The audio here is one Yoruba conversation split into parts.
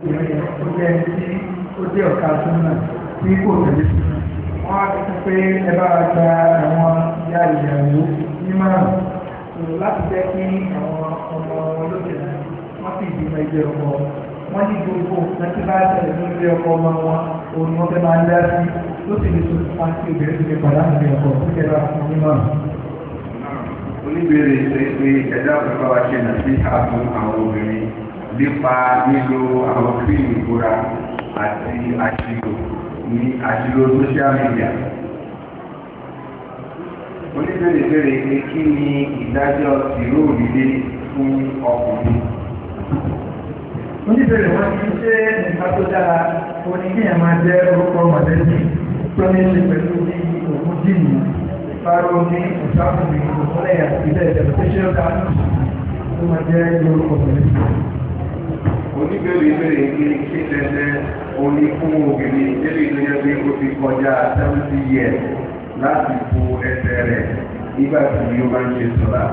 ó jẹ́ ẹni tí ó jẹ́ ọ̀ka súnmọ́ tí kò tẹ̀lé sí. Wọ́n á ti pé ẹ bá gba àwọn ìyá ìyàwó nímọ̀ràn láti jẹ́ kí àwọn ọmọ olóṣèlú wọ́n sì ìgbìmọ̀ ẹgbẹ́ ọkọ. Wọ́n ní gbogbo nǹkan tí bá tẹ̀lé lórí ọkọ ọmọ wọn òun ni wọ́n fẹ́ máa ń dá sí ló sì lè so fún àti obìnrin tó lè pàdánù ní ọkọ tó kẹ́ra fún nímọ̀ràn. Oníbèrè ṣe pé ẹ̀dá òṣèlú wa ṣe nà sí àfún àwọn obìnrin nípa lílo àwọn fíìmù ìbúra àti àṣìlò social media. Oníbèrè bèrè pé kí ni ìdájọ́ tìró òdìdé fún ọkùnrin. Oníbèrè wọn ti ṣe nǹkan tó dára oníkíyàn máa jẹ́ orúkọ mọ̀lẹ́bí tó ní ṣe pẹ̀lú bí òun jìnnì fáró ní ìsáfùnì ìgbòmọ́lẹ̀ àti ilẹ̀ ìjọba tó ṣe ó dáa tó máa jẹ́ orúkọ mọ̀lẹ́bí. Oníbèrè bèrè pé kí tẹ́tẹ́ oní fún obìnrin níbi tó yẹ pé ó ti kọjá 70 years láti fo ẹsẹ̀ rẹ̀ nígbà tí ó bá ń ṣe sọ́lá.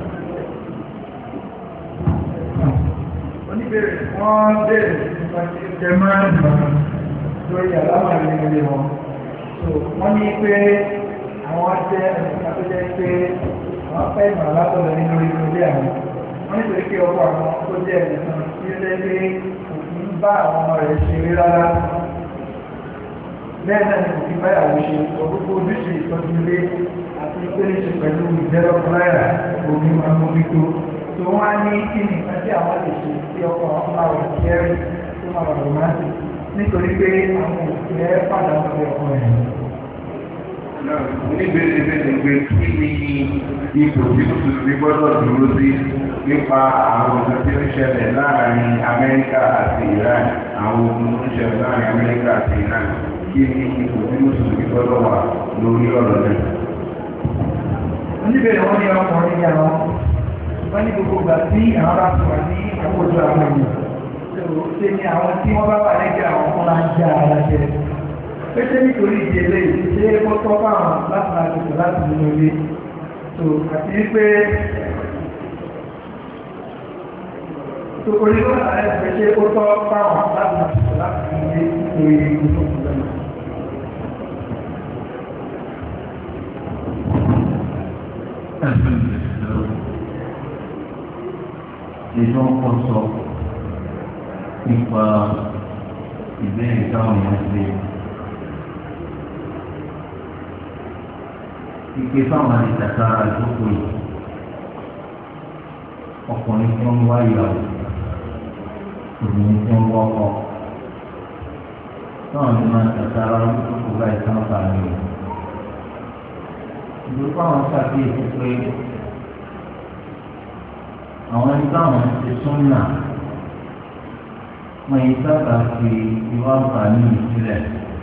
Oníbèrè wọ́n bèèrè nípa tí ó jẹ máa ń bá lórí àlámàrí ilé wọn. Wọ́n ní pé àwọn jẹ́ ẹ̀sìnká tó jẹ́ pé àwọn fẹ́ ìmọ̀ látọ̀lẹ̀ nínú ilé àwọn. Wọ́n nítorí pé ọkọ̀ àwọn tó jẹ́ ẹ̀sìn tí ó lẹ́ pé òfin bá àwọn ọmọ rẹ̀ ṣe rí rárá. Bẹ́ẹ̀ náà ni òfin báyàwó ṣe ọgbogbo ojúṣe ìtọ́jú ilé àti ìpele ṣe pẹ̀lú ìjẹ́rọ̀kọ́láyà òní máa mú nítorí tó wá ní kí ni nǹkan tí àwọn lè ṣe tí ọkọ̀ àwọn máa wà kẹ́rì tó máa wà romantic nítorí pé àwọn òṣèré pàdánù ọkọ̀ ọkọ̀ rẹ̀. Oníbèrè bèrè pé kí ni ipò tí Mùsùlùmí gbọ́dọ̀ dúró sí nípa àwọn ọ̀gá tí ó ń ṣẹlẹ̀ láàrin Amẹ́ríkà àti Iran, àwọn ogun tó ń ṣẹlẹ̀ láàrin Amẹ́ríkà àti Iran, kí ni ipò tí Mùsùlùmí gbọ́dọ̀ wà lórí ọ̀rọ̀ náà. Oníbèrè wọn ní ọkùnrin ní àwọn wọ́n ní gbogbo ìgbà tí àwọn bá ti wà ní àkójọ àwọn ènìyàn ṣe ni àwọn tí wọ́n bá wà lẹ́gbẹ̀ẹ́ àwọn kan máa ń já ara jẹ pété nítorí ìdílé ṣé ó tọ́ fáwọn láti máa tètè láti nínú ilé àti wípé orí ló wà lẹ́gbẹ̀ẹ́ ṣé ó tọ́ fáwọn láti máa tètè láti nínú ilé nítorí ìgbésọ̀ ìgbésọ̀. Ètò ọkọ̀ sọ nípa ìbéèrè táwọn èèyàn ṣe. Ike fáwọn àdìsàkára ìjókòó yìí, ọkùnrin tó ń wá ìyàwó, obìnrin tó ń wọ́kọ̀. Táwọn ní máa tàkára ìjókòó báyìí sáwọn fàmì rẹ̀. Ìdúró fáwọn ṣàkíyèsí pé àwọn ẹni táwọn ti súnmọ́ wọn yìí sábà fi ìwà àǹfààní ìsílẹ̀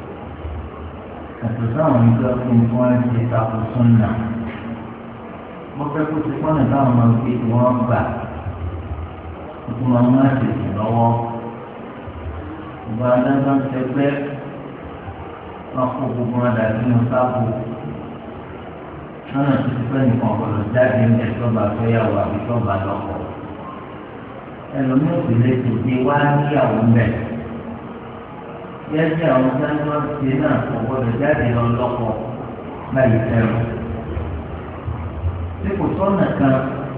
àti táwọn ìjọ fún wọn ti tako súnmọ́ wọ́n fẹ́ kó ti pọ́nà táwọn máa fi wọ́n gbà fún wọn máa tètè lọ́wọ́ ìgbà adájọ́ ń tẹgbẹ́ wọn kó gbogbo wọn dà sínú sáàbù lọ́nà tó ti pẹ́ nìkan ọ̀gbọ̀dọ̀ jáde ń tẹ̀ tọ́ba fẹ́yàwó àbí tọ́ba lọ́kọ̀. Ẹlòmíì ò lè tètè wá níyàwó mẹ́. Yẹ́sẹ̀ àwọn sáńtọ́ ṣe náà ọ̀gbọ̀dọ̀ jáde lọ lọ́kọ̀ báyìí fẹ́ràn. Ṣé kò sọ́nà kan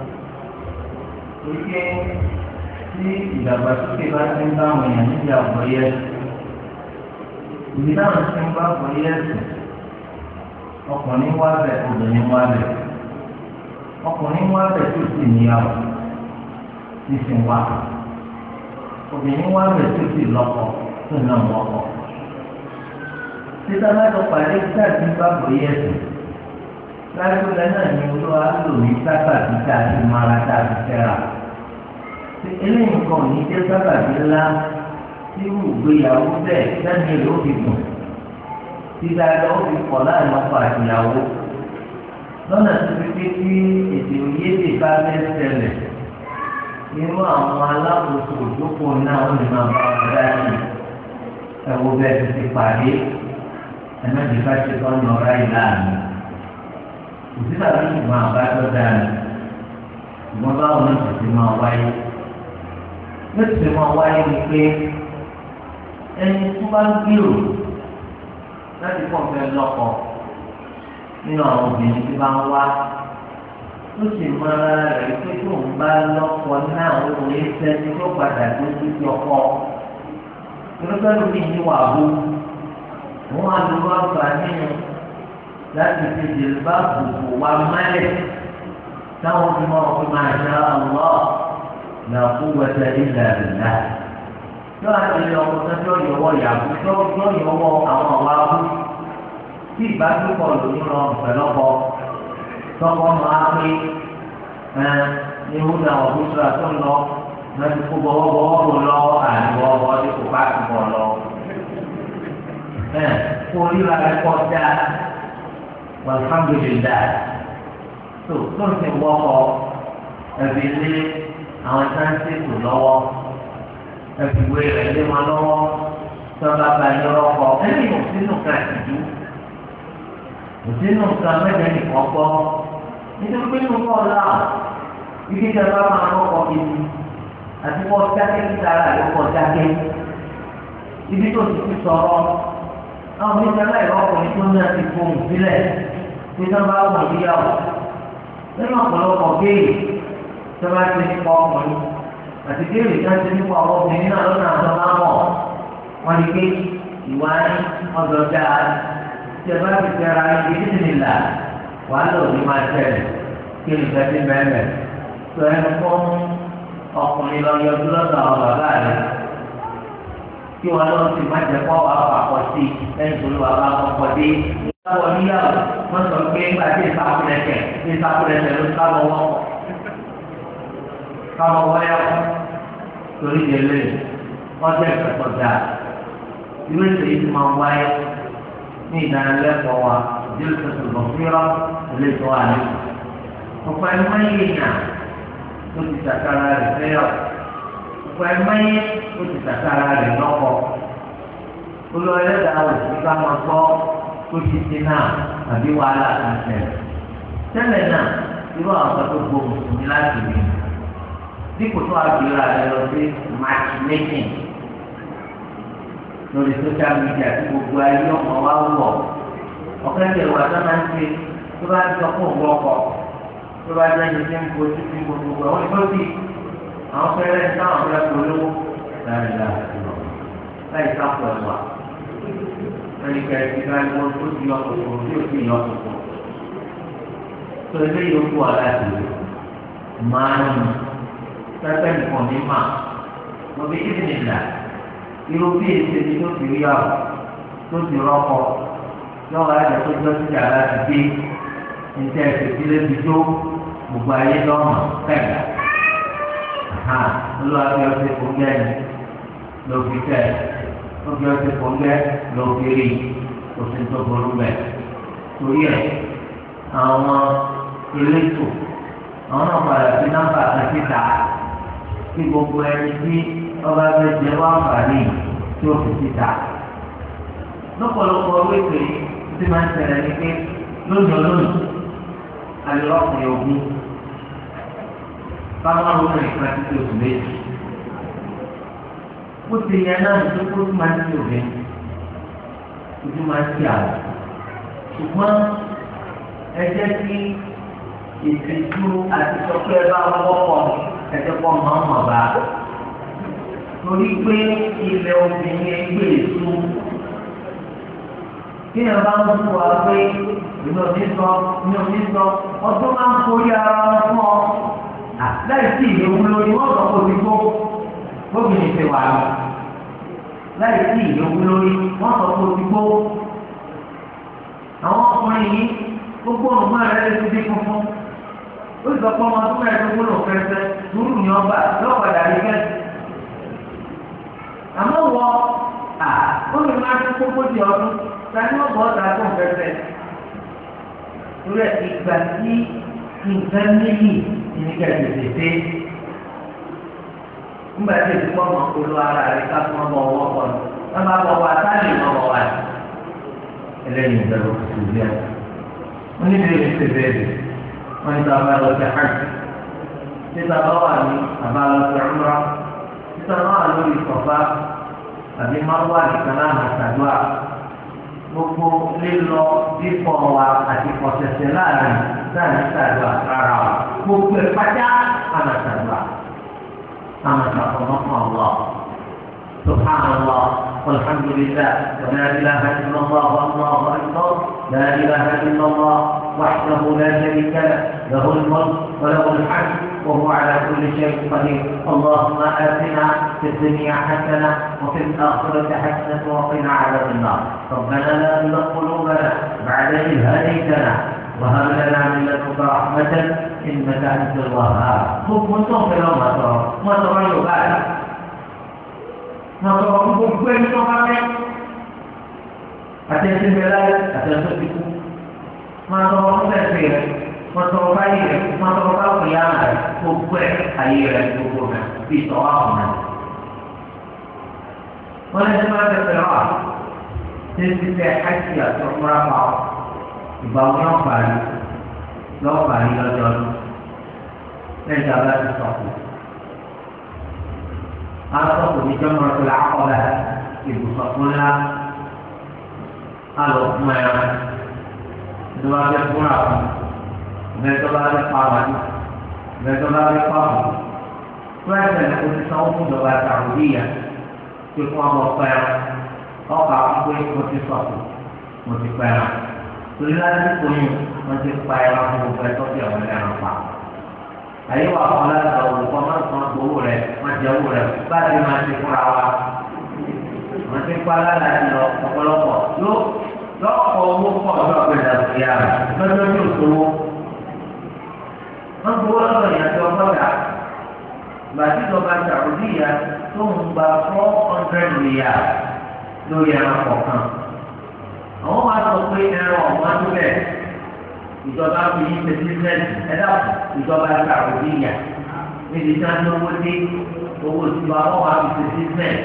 wípé tí ìdàgbàsókè bá ti ń bá àwọn èèyàn níbi àgbọ̀yẹ ìdí náà ti ń bá àgbọ̀yẹ sùn. Ọkùnrin wá bẹ̀, obìnrin wá bẹ̀. Ọkùnrin wá bẹ̀ tó sì níyàwó, tí sì ń wá. Obìnrin wá bẹ̀ tó sì lọ́kọ, tó náà wọ́kọ. Títa mẹ́tọ́ pàdé sáàtì gbàgbọ́ yẹ̀sùn. Láìpẹ́ náà ni olúwa lò ní sábàbí tá a ti mara tá a ti fẹ́ra. Eléyìí nǹkan ò ní jẹ́ sábàbí ńlá tí irú ìgbéyàwó bẹ́ẹ̀ sẹ́ni èrè ó fi gùn. Títa lọ fi pọ̀ láàrin ọkọ àtìyàwó lọ́nà tó fi pé kí èdè òyédè bá fẹ́ ṣẹlẹ̀ nínú àwọn alákòóso òjókòó náà ó lè máa bá wọn dáhùn ẹ̀wọ̀ bẹ́ẹ̀ ti pàdé ẹ̀mẹ́jì bá ṣe tọ́ ní ọ̀rá ìlànà òsínà bí ìgbọ̀n àbájọ dáhùn ìgbọ̀n báwọn náà ti máa wáyé lóṣù tí máa wáyé ni pé ẹni tó bá ń gbèrò láti pọ̀ fẹ́ lọ́kọ nínú àwọn obìnrin tí bá ń wá tó sì mọ́ra rẹ̀ pé tó ń bá lọ́kọ náà ó lè sẹ́ni tó padà tó ti fi ọkọ irúfẹ́ lómi ní wà bó wọ́n á lọ àǹfààní láti fi jìlbá gbogbo wa mẹ́lẹ̀ táwọn fi máa fi máa ṣe àlọ́ la quwwata illa billah. yóò àti ọmọ tó yọwọ́ yàgò tó yọwọ́ àwọn ọ̀wá bú tí ìbádùkọ̀ lòún lọ pẹ̀lọ́kọ tọkọ máa pé ní ìwúdà ọ̀gbọ́sọ̀rọ̀ tó ń lọ láti kó bọ́wọ́bọ́wọ́ bò lọ àníwọ̀ ọdí kò bá ti bọ̀ lọ. kó ríra rẹ kọ́ dá alhamdulillah tó ń sìn wọ́kọ̀ ẹ̀bí lé àwọn sáńsì tó lọ́wọ́ ẹ̀bí wé rẹ̀ lé wọn lọ́wọ́ tọ́ba bá yọ ọkọ̀ ẹ̀mí ò sínú ká ìdú ò sínú ká mẹ́jẹ nìkan gbọ́ nítorí pé nínú kọ́ ọ̀la ibi tí a bá máa kọ́kọ́ ibi àti kọ́ dákẹ́ kí ara rẹ̀ kọ́ dákẹ́ ibi tó ti fi sọ̀rọ̀ àwọn oníṣẹ́ láì ọkùnrin tó náà ti fohùn sílẹ̀ tí wọ́n bá wọ̀ níyàwó nínú ọ̀pọ̀lọpọ̀ géèrè tí wọ́n bá ti nípa ọkùnrin àti géèrè tí wọ́n ti nípa àwọn obìnrin náà lọ́nà àtọ́ máa mọ̀ wọ́n ní pé ìwà ní ọ̀dọ̀ dáa tí ẹ bá ti fẹ́ra ibi tí nìlà wàá lò ní máa tẹ̀lé kí ni ìfẹ́ ti bẹ̀rẹ̀ tó ẹnu fún ọkùnrin lọ yọjú lọ́dọ̀ àwọn bàbá rẹ̀ kí wọn lọ sí má jẹ́ kó wàá pàpọ̀ sí lẹ́yìn tó lù wàá bá kọ́kọ́ dé. Ìgbàwọ̀ níyàwó wọ́n sọ pé nígbà tí ìsàkúrẹ́sẹ̀ ló sábọ̀ wọ́n káwọn wọ́yàwó torí délé wọ́n jẹ́ ìfẹ́kọ̀ dáa. Ìwé ìṣèlú ti máa ń wáyé ní ìdánilẹ́kọ̀ọ́ wa ìdílé tuntun lọ fírọ́ ilé tó wà ní. Ọ̀pọ̀ ẹ̀mọ́ yìí yàn ló ti sàkárà rẹ̀ fẹ́yàwó. Ọ̀pọ̀ ẹ̀mọ́ yìí ló ti sàkárà rẹ̀ lọ́kọ̀. Olùwẹ̀lẹ́dàá òsì ká máa gbọ́ tó ti ti náà àbí wàhálà kan tẹ̀lé. Tẹ́lẹ̀ náà irú àwọn kan tó gbóhùn sí mi láti rí. Dípò tó àgbèrè rẹ̀ lọ sí matchmaking lórí social media tí gbogbo ayé ọmọ wa wọ̀. Ọ̀kẹ́ ìjẹ̀wò àtàná ń ṣe tó bá ti sọ fún òun ọkọ̀ tó bá jẹ́ ẹni tí ń bo títí gbogbo àwọn ìgbọ́sí àwọn fẹ́rẹ́ táwọn fẹ́ polówó láì sáfù ẹ̀wà ẹni kẹrì ti ká ẹgbẹ́ tó ti yọ kòkòrò tí ò sì yọ kòkòrò tó eléyìí ó kú aláàbò máa ń pẹ́pẹ́ nìkan ní mà mo fi kí ni ìlà irú bí èsì ni tó ti rí àwọ̀ tó ti rọ́kọ lọ́wọ́ ayé tó gbé sí yàrá ti dé níta ẹ̀sẹ̀ tí lè fi tó gbogbo ayé lọ́mọ kẹ̀kẹ́ olùwàbí ọ̀sẹ̀ kò gẹ́ni ló fi tẹ̀ lóbi ọ̀sẹ̀ kò gẹ́ ló fi rí oṣù tó burú bẹ̀ torí ẹ̀ àwọn elétò àwọn náà padà sí nọ́mbà kan síta kí gbogbo ẹni tí ọba fẹ́ jẹ́ wá fàárí tí ó fi síta lọ́pọ̀lọpọ̀ wípé tí máa ń tẹ̀lé ní pé lónìí olónìí alẹ́ ọkùnrin ogun báwọn ọmọ ìgbà títí oṣù méjì ó ti yẹ náà tó kó tó máa ń ti òbí ojú máa ń ti àlọ́ ṣùgbọ́n ẹ jẹ́ kí ìtìjú àti sọ́kẹ́ bá wọ́pọ̀ ẹ̀jẹ̀ pọ̀ mọ́ ọmọ bá torí pé ilẹ̀ obìnrin gbé èso kí ẹ bá ń fún wa pé ìlú onísọ ọdún máa ń forí ara wọn fún ọ láì sí ìyẹ̀wò lórí wọ́n sọ pé o ti kó gómìnà ti wà lọ láì sí ìyẹ̀wò lórí wọ́n sọ pé o ti kó àwọn ọkùnrin yìí gbogbo ọ̀nùmọ́ rẹ̀ lè ti dé funfun ó sọ pé ọmọ tó mẹ́rin tó gbọ́dọ̀ fẹ́fẹ́ lórí ní ọba lọ́padà rí fẹ́ àmọ́ wọ ó lè máa tó kókó di ọdún tani ọ̀bọ̀ ọ̀tà tó fẹ́fẹ́ torí ìgbà tí nǹkan níyì ìníkà tètè nígbà tí èsì pọ̀ mọ́ kó ló ara rẹ̀ ká fún ọmọ ọwọ́ pọ̀ ní wọ́n bá bọ̀ wá sáàlì ọmọ wa ní ẹlẹ́yìn ìbẹ̀rù ìṣòwò ẹ̀ wọ́n ní bẹ́ẹ̀ ní bẹ́ẹ̀ wọ́n ní sábà lọ sí hajj tí sábà wà ní àbá lọ sí ọmọ tí sábà wà lórí ìkọ̀fà tàbí márùwá nìkan náà máa ṣàdúrà gbogbo lílọ bíbọ̀ wa àti kọ̀sẹ̀sẹ̀ láàrin láàrin ṣàdúrà rárá o gbogbo ẹ̀ pátá àmà ṣàdúrà àmà ṣàkóso fún Allah subhanallah walhamdulillah wa la ilaha illallah wallahu akbar la ilaha illallah wahdahu la sharika lahu lahul mulk wa lahul hamd وهو على كل شيء قدير اللهم آتنا في الدنيا حسنة وفي الآخرة حسنة وقنا عذاب النار ربنا لا تزغ قلوبنا بعد إذ هديتنا وهب لنا من لدنك رحمة إنك أنت الوهاب كنتم في يوم ما ترى يبالي ما ترى كل يوم أتيت البلاد أتيت ما ترى كل mọtò báyìí rẹ mọtò báwo yá rẹ gbogbo ẹ ayé rẹ gbogbo rẹ bí tọwọ àwọn rẹ wọn lè máa tẹsẹ wá tẹsí tẹ àti àti ọmọra pa ọ ìgbà wọn yóò parí lọ́jọ́ ọdún lẹ́yìn tí a bá ti sọkù alọsọkù ní jọmọ tó la kọ bẹ ibùsọkù ńlá alọ fún ẹ rẹ ìdúrà bẹ fúnra fún. Mẹ́tọ́lá rẹ̀ pa wájú, mẹ́tọ́lá rẹ̀ pa wù. Fúlẹ́sẹ̀ ní oṣù sanwó fún ìjọba Sàrúdíyà tí fún ọmọ pẹ́ẹ́rẹ́. Ọkọ̀ àkókò mo ti sọ̀kù, mo ti pẹ́ẹ́rẹ́. Torí láti tóyún, wọ́n ti pa ẹran fún gbogbo ẹ̀tọ́ tí àwọn ẹran pa. Àyè wà fún láti olùkọ́ máa ń san gbowó rẹ̀, wọ́n jẹ owó rẹ̀. Báyìí máa ti fúnra wa. Wọ́n ti pa aládàáni lọ ọ̀pọ̀lọpọ̀. Lọ́pọ̀ owó pọ̀ lọ́pọ̀ ìdàgbàsókè wọ́n gbowó lọ́wọ́ ìyàtọ̀ ọgọ́dà gbàtí ìjọba Sàrúdíyà tó ń gba $400 million lórí ẹran kọ̀ọ̀kan. àwọn máa sọ pé ẹran ọ̀gbọ́n tó bẹ̀ ìjọba fi yí ṣe bísíǹnẹ̀sì ẹ̀dá ìjọba Sàrúdíyà níbi tí wọ́n lówó dé owó tiwa wọ́n máa fi ṣe bísíǹnẹ̀sì.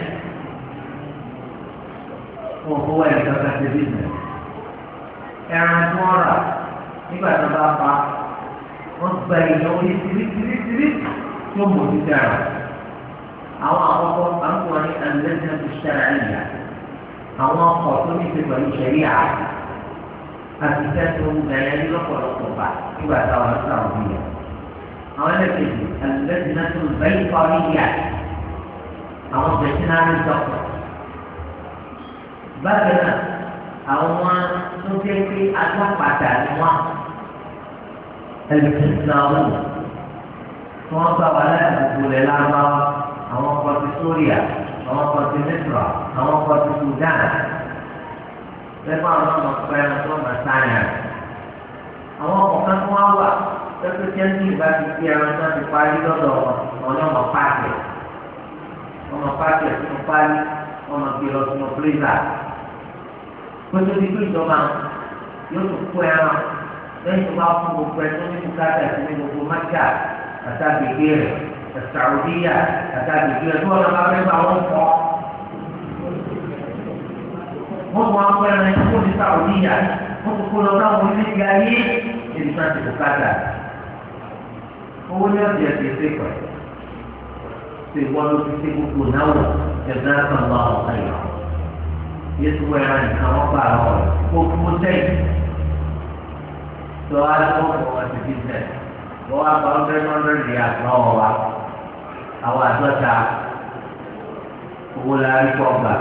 wọ́n fowó ẹ̀ lọ́ka ṣe bísíǹnẹ̀sì. ẹran tí wọ́n rà nígbà tí wọ́n bá pa wọ́n gba ìyẹn orí tìrìtìrìtìrì tí ó mọ̀ ní dára. àwọn àkọ́kọ́ àǹkọ́ ní ẹlẹ́sìn ti ṣẹlẹ̀ ẹ̀yà. àwọn ọkọ̀ tó ní ti pẹ̀lú ṣẹ̀ríà àti sẹ́ńtò ẹ̀yẹ ní lọ́pọ̀lọpọ̀ bá nígbà táwọn ń sàwọn bí yẹn. àwọn ẹlẹ́sìn ẹlẹ́sìn tó bẹ́ẹ̀ kọ́rí yà. àwọn veterinary doctor. bákan náà àwọn tó jẹ́ pé alápàtà ni wọ́n. Al-Islamu wọ́n bá wà láti gbogbo rẹ̀ lárúbáwá àwọn ọkọ̀ ti Sóríà àwọn ọkọ̀ ti Mísírà àwọn ọkọ̀ ti Sudan lẹ́gbọ́n àwọn ọmọ pẹ́ẹ́rẹ́ tó máa sáyà àwọn ọkọ̀ kan tó wá wà pẹ́pẹ́ tí ẹni ìgbà ti fi ẹran tó ti parí lọ́dọ̀ ọ̀nà ọmọ pàṣẹ sínú parí ọmọ gbé lọ sínú pírísà pẹ́pẹ́ tí kí ìjọba yóò tún kó ẹran lẹ́yìn tó bá fún gbogbo ẹ̀ tó ní bùkátà sí ní gbogbo Mákà àtàgbègbè rẹ̀ Sàrúdíyà àtàgbègbè rẹ̀ tó ọ̀nà bá fẹ́ bá wọn kọ́. wọ́n tún wá pẹ́ ẹran tó ní Sàrúdíyà wọ́n tún kó lọ sáwọn orílẹ̀-èdè ayé èdè náà ti bùkátà. owó ní ọ̀sẹ̀ ẹ̀sẹ̀ ṣe pẹ̀ ṣe wọ́n ló ti ṣe gbogbo náwó ẹ̀dá kan bá wọn kàyà. yéésù wẹ̀rẹ̀ nìkan wọ́n bá àwọn gbogbo sẹ́yìn. So I don't know what the business. Go up $100 years, no, our daughter, who will have